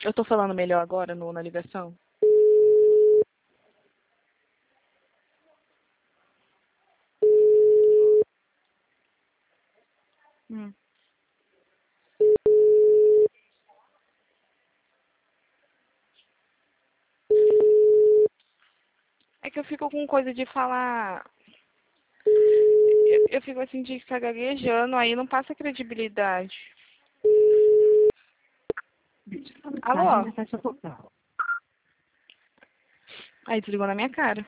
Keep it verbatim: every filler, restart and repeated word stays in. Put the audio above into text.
Eu tô falando melhor agora no, na ligação? Hum. É que eu fico com coisa de falar... Eu, eu fico assim de ficar gaguejando, aí não passa credibilidade. Alô? Aí desligou na minha cara.